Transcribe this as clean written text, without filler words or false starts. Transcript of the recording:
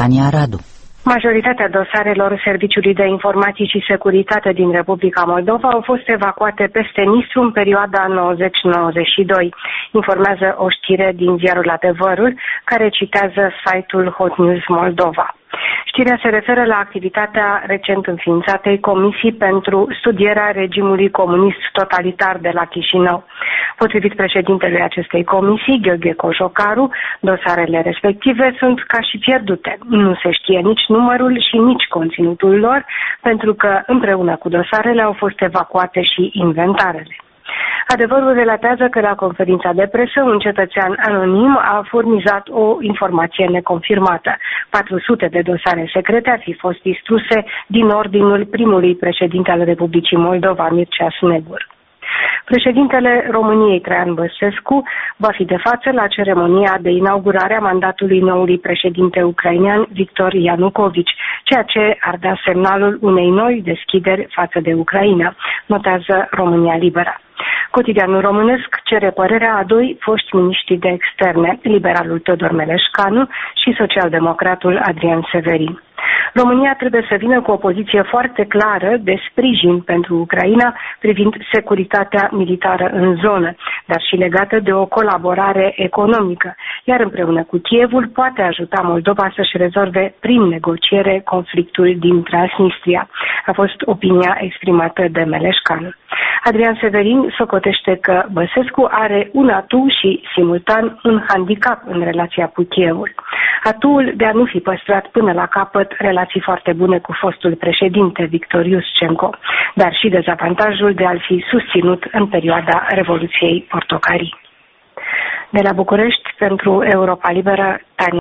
Tania Radu. Majoritatea dosarelor Serviciului de Informații și Securitate din Republica Moldova au fost evacuate peste Nistru în perioada 90-92, informează o știre din ziarul Adevărul, care citează site-ul Hot News Moldova. Știrea se referă la activitatea recent înființatei Comisii pentru studierea regimului comunist totalitar de la Chișinău. Potrivit președintelui acestei comisii, Gheorghe Cojocaru, dosarele respective sunt ca și pierdute. Nu se știe nici numărul și nici conținutul lor, pentru că împreună cu dosarele au fost evacuate și inventarele. Adevărul relatează că la conferința de presă un cetățean anonim a furnizat o informație neconfirmată. 400 de dosare secrete ar fi fost distruse din ordinul primului președinte al Republicii Moldova, Mircea Snegur. Președintele României, Traian Băsescu, va fi de față la ceremonia de inaugurare a mandatului noului președinte ucrainean, Victor Ianucovici, ceea ce ar da semnalul unei noi deschideri față de Ucraina, notează România Liberă. Cotidianul românesc cere părerea a doi foști miniștri de externe, liberalul Teodor Meleșcanu și socialdemocratul Adrian Severin. România trebuie să vină cu o poziție foarte clară de sprijin pentru Ucraina privind securitatea militară în zonă, dar și legată de o colaborare economică, iar împreună cu Kievul poate ajuta Moldova să-și rezolve prin negociere conflictul din Transnistria. A fost opinia exprimată de Meleșcanu. Adrian Severin socotește că Băsescu are un atu și, simultan, un handicap în relația cu Kievul. Atuul de a nu fi păstrat până la capăt relații foarte bune cu fostul președinte Victor Iușcenco, dar și dezavantajul de a-l fi susținut în perioada Revoluției Portocarii. De la București, pentru Europa Liberă, Tania.